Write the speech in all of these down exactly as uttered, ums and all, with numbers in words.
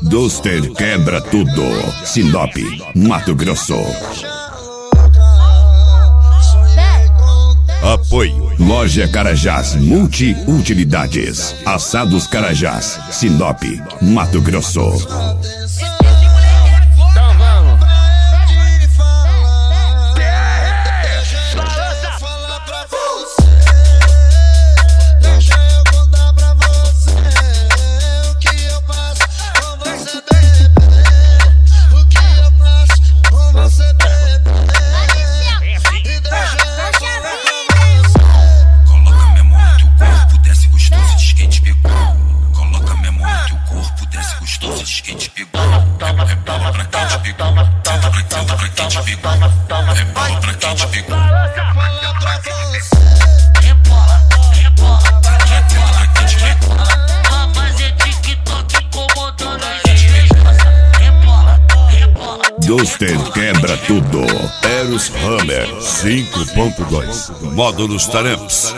Duster quebra tudo. Sinop, Mato Grosso. Apoio. Loja Carajás Multi-Utilidades. Assados Carajás, Sinop, Mato Grosso. Duster quebra tudo. Eros Hammer cinco ponto dois. Módulos Taramps.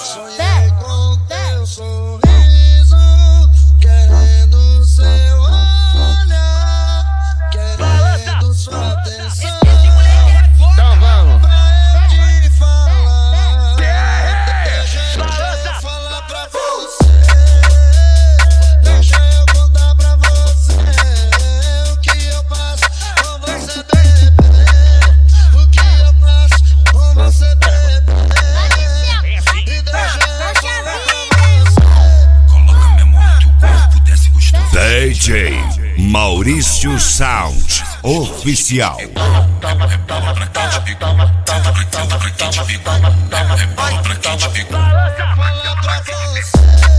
D J Maurício Sound Oficial. Rebola pra quem te pegou, rebola pra quem te pegou.